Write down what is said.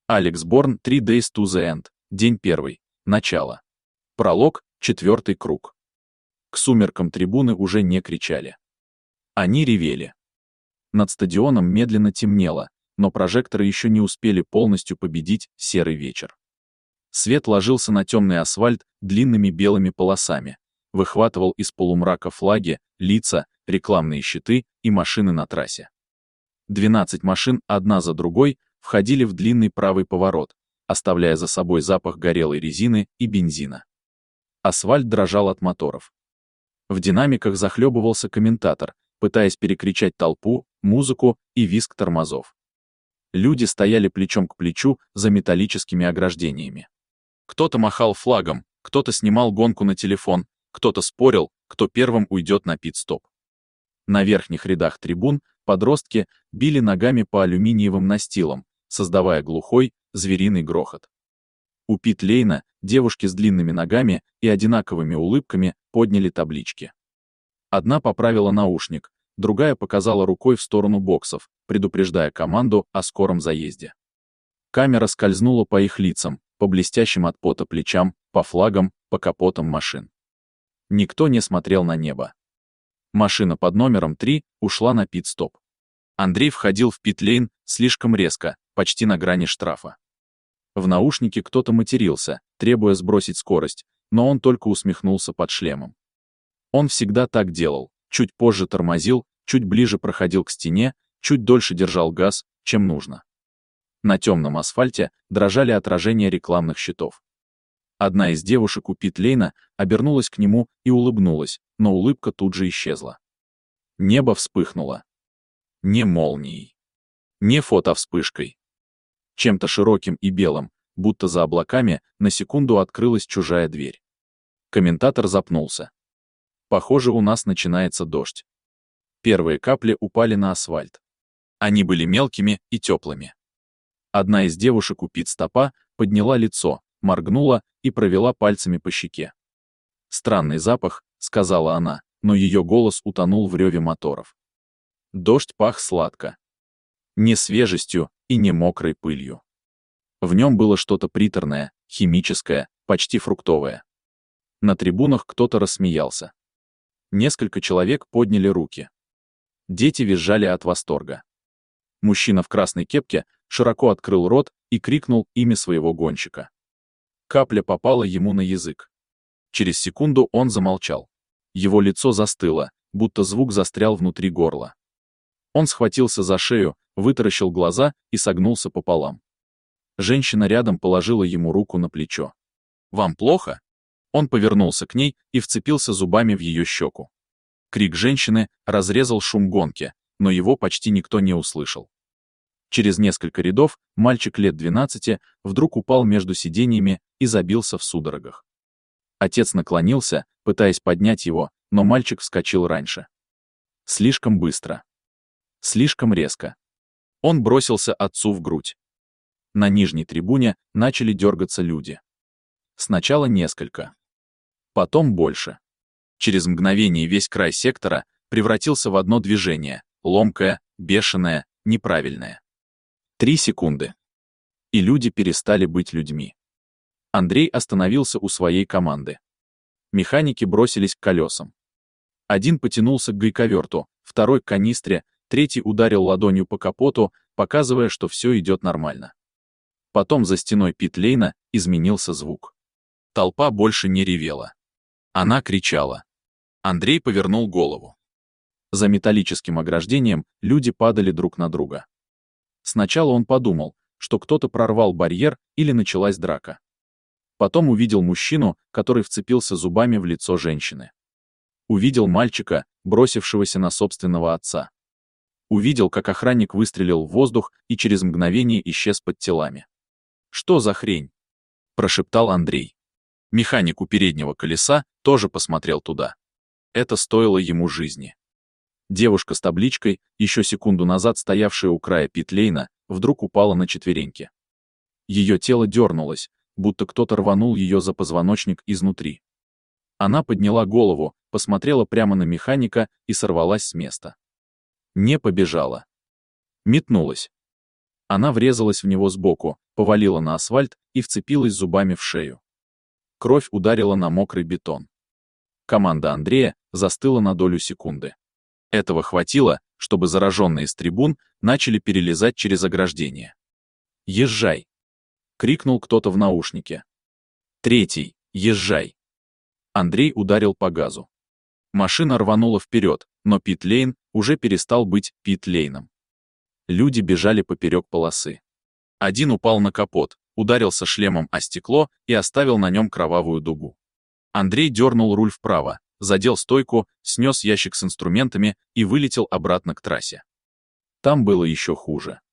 Алекс Борн, 3 Days to the End, день 1, начало. Пролог, 4 круг. К сумеркам трибуны уже не кричали. Они ревели. Над стадионом медленно темнело, но прожекторы еще не успели полностью победить серый вечер. Свет ложился на темный асфальт длинными белыми полосами, выхватывал из полумрака флаги, лица, рекламные щиты и машины на трассе. 12 машин одна за другой входили в длинный правый поворот, оставляя за собой запах горелой резины и бензина. Асфальт дрожал от моторов. В динамиках захлебывался комментатор, пытаясь перекричать толпу, музыку и визг тормозов. Люди стояли плечом к плечу за металлическими ограждениями. Кто-то махал флагом, кто-то снимал гонку на телефон, кто-то спорил, кто первым уйдет на пит-стоп. На верхних рядах трибун подростки били ногами по алюминиевым настилам, создавая глухой, звериный грохот. У пит-лейна девушки с длинными ногами и одинаковыми улыбками подняли таблички. Одна поправила наушник, другая показала рукой в сторону боксов, предупреждая команду о скором заезде. Камера скользнула по их лицам, по блестящим от пота плечам, по флагам, по капотам машин. Никто не смотрел на небо. Машина под номером 3 ушла на пит-стоп. Андрей входил в пит-лейн слишком резко, почти на грани штрафа. В наушнике кто-то матерился, требуя сбросить скорость, но он только усмехнулся под шлемом. Он всегда так делал, чуть позже тормозил, чуть ближе проходил к стене, чуть дольше держал газ, чем нужно. На темном асфальте дрожали отражения рекламных щитов. Одна из девушек у пит-лейна обернулась к нему и улыбнулась, но улыбка тут же исчезла. Небо вспыхнуло. Не молнией. Не фотовспышкой. Чем-то широким и белым, будто за облаками, на секунду открылась чужая дверь. Комментатор запнулся. Похоже, у нас начинается дождь. Первые капли упали на асфальт. Они были мелкими и теплыми. Одна из девушек у пит-стопа подняла лицо, моргнула и провела пальцами по щеке. «Странный запах», — сказала она, но ее голос утонул в реве моторов. Дождь пах сладко. Не свежестью и не мокрой пылью. В нем было что-то приторное, химическое, почти фруктовое. На трибунах кто-то рассмеялся. Несколько человек подняли руки. Дети визжали от восторга. Мужчина в красной кепке широко открыл рот и крикнул имя своего гонщика. Капля попала ему на язык. Через секунду он замолчал. Его лицо застыло, будто звук застрял внутри горла. Он схватился за шею, вытаращил глаза и согнулся пополам. Женщина рядом положила ему руку на плечо. «Вам плохо?» Он повернулся к ней и вцепился зубами в ее щеку. Крик женщины разрезал шум гонки, но его почти никто не услышал. Через несколько рядов мальчик лет 12 вдруг упал между сиденьями и забился в судорогах. Отец наклонился, пытаясь поднять его, но мальчик вскочил раньше. Слишком быстро. Слишком резко. Он бросился отцу в грудь. На нижней трибуне начали дергаться люди. Сначала несколько. Потом больше. Через мгновение весь край сектора превратился в одно движение, ломкое, бешеное, неправильное. 3 секунды. И люди перестали быть людьми. Андрей остановился у своей команды. Механики бросились к колесам. Один потянулся к гайковерту, второй к канистре, третий ударил ладонью по капоту, показывая, что все идет нормально. Потом за стеной пит-лейна изменился звук. Толпа больше не ревела. Она кричала. Андрей повернул голову. За металлическим ограждением люди падали друг на друга. Сначала он подумал, что кто-то прорвал барьер или началась драка. Потом увидел мужчину, который вцепился зубами в лицо женщины. Увидел мальчика, бросившегося на собственного отца. Увидел, как охранник выстрелил в воздух и через мгновение исчез под телами. «Что за хрень?» – прошептал Андрей. Механик у переднего колеса тоже посмотрел туда. Это стоило ему жизни. Девушка с табличкой, еще секунду назад стоявшая у края пит-лейна, вдруг упала на четвереньки. Ее тело дернулось, будто кто-то рванул ее за позвоночник изнутри. Она подняла голову, посмотрела прямо на механика и сорвалась с места. Не побежала. Метнулась. Она врезалась в него сбоку, повалила на асфальт и вцепилась зубами в шею. Кровь ударила на мокрый бетон. Команда Андрея застыла на долю секунды. Этого хватило, чтобы зараженные с трибун начали перелезать через ограждение. «Езжай!» — крикнул кто-то в наушнике. «Третий, езжай!» Андрей ударил по газу. Машина рванула вперед, но пит-лейн уже перестал быть пит-лейном. Люди бежали поперек полосы. Один упал на капот, ударился шлемом о стекло и оставил на нем кровавую дугу. Андрей дернул руль вправо, задел стойку, снес ящик с инструментами и вылетел обратно к трассе. Там было еще хуже.